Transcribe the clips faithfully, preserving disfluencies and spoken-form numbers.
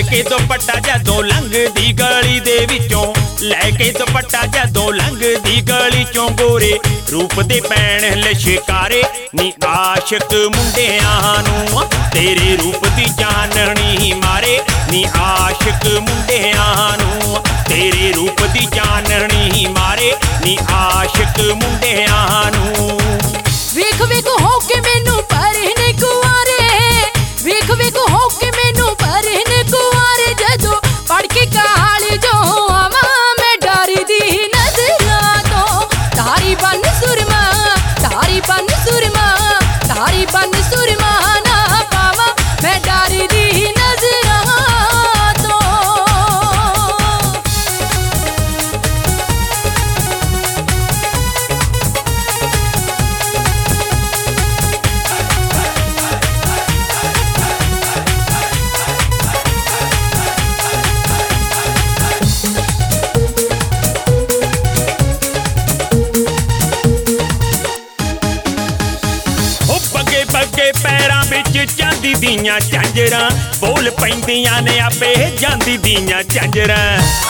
लैके दुपट्टा जदों लंघदी गली दे विचों, लैके दुपट्टा जदों लंघदी गली चों गोरे रूप दे पैण लशकारे नी आशिक मुंडियां नूं तेरे रूप दी चाननी मारे नी आशिक मुंडियां नूं तेरे रूप दी चाननी मारे नी आशिक मुंडियां नूं। वेख वेख हो के मैनू परहने कुआरे, वेख वेख हो के मैनू परहने कुआरे जदों पढ़ के कहानी जो आवा मैं डरी दी नजरां तो तारी बन सुरमा तारी बन सुरमा तारी बन सुरमा ना पावा मैं डरी दी नजरां तो। बगे पैरां विच चांदी दियां झांजरां बोल पैंदियां ने आपे जांदी दियां झांजरां।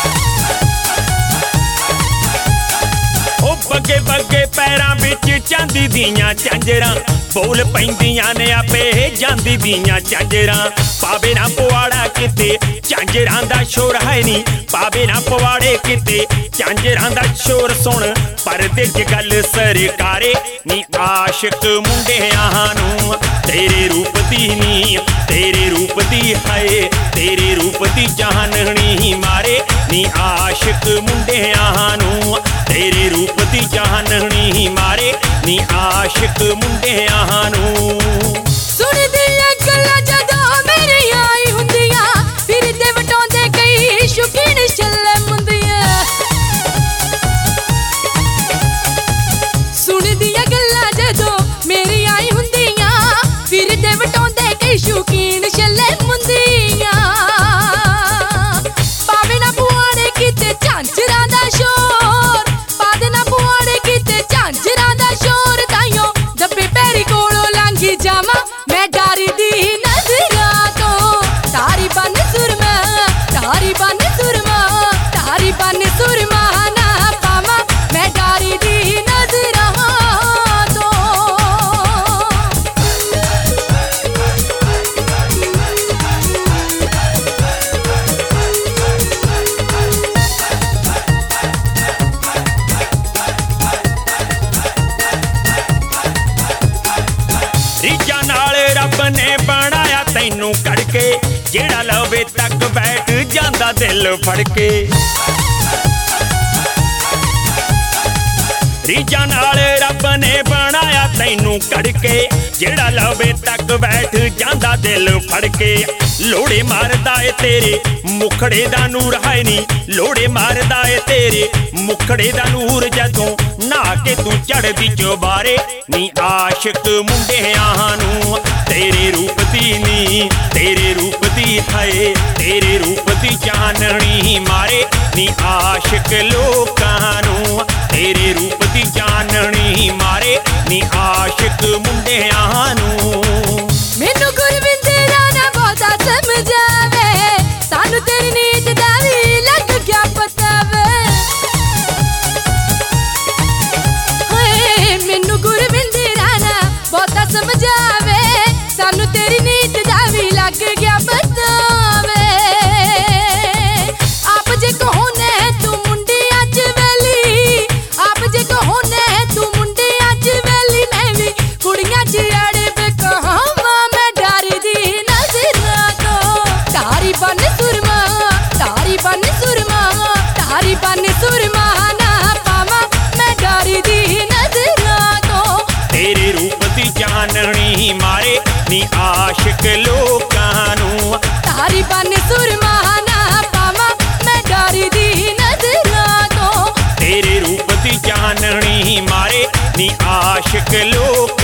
ओ बगे बगे पैरां विच चांदी दियां झांजरां बोल पैंदियां ने आपे जांदी दियां झांजरां। पावे ना पवाड़ा किते झांजरां दा शोर है नी, पावे ना पवाड़े किते झांजरां दा शोर सुन परदे च गल सरकारे नी आशिक मुंडियां नूं तेरे रूप दी नी तेरे रूप दी है तेरे रूप दी चाननी मारे नी आशिक मुंडियां नूं तेरे रूप दी चाननी मारे नी आशिक मुंडियां नूं। सुन दियां गल्लां जदों मेरे आई हुंदियां फिरदे वटाउंदे कई शौकीन छल्ले मुंदियां। सुन दियां गल्लां जदों मेरी आई हुंदियां फिरदे वटाउंदे कई शौकीन छल्ले मुंदियां। पावे ना पुआड़े किते झांजरां दा शोर पावे ना पुआड़े किते झांजरां दा शोर ताइयों दब्बे पैरी कोलों लंघी जावां मैं डरी दी नजरां तो तारी बन सुरमा तारी बन सुरमा तारी बन सुरमा ना पावां मैं डरी दी नजरां तो। रीझां नाल रब ने बनाया तैनू कड़के जेड़ा लवे तक बैठ जांदा दिल फड़ के। रीझां नाल रब ने बनाया तैनू कड़के जेड़ा लवे तक बैठ जांदा दिल फड़ के। लोड़े मारदा ए तेरे मुखड़े दा नूर है नी लोड़े मारदा ए तेरे मुखड़े दा नूर जदों नहा के तू चढ़दी चौबारे नी आशिक मुंडियां नूं तेरे रूप दी नी तेरे रूप दी है तेरे रूप दी चाननी मारे नी आशिक लोकां नूं तेरे रूप दी चाननी मारे नी आशिक मुंडियां नूं। मैनू गुरविंद राणा बहुता समझावे सानू तेरी नीत दा वी लग गया पता वे। हाय मैनू गुरविंद राणा बहुता समझावे सानू तेरी नीत दा वी लग गया पता वे। आप जे कहो ने तू मुंडियां च वेली आप जे कहो ने तू मुंडियां च वेली मैं वी कुड़ियां च अड़े बे कहावां मैं डरी दी नजरां तो तारी बन सुरमा तारी बन सुरमा तारी बन सुरमा ना पावां मैं डरी दी नजरां तो तेरे रूप दी चाननी मारे नी आशिक लोकां नूं तारी बन सुरमा ना पावां मैं डरी दी नजरां तो तेरे रूप दी चाननी मारे नी आशिक लोकां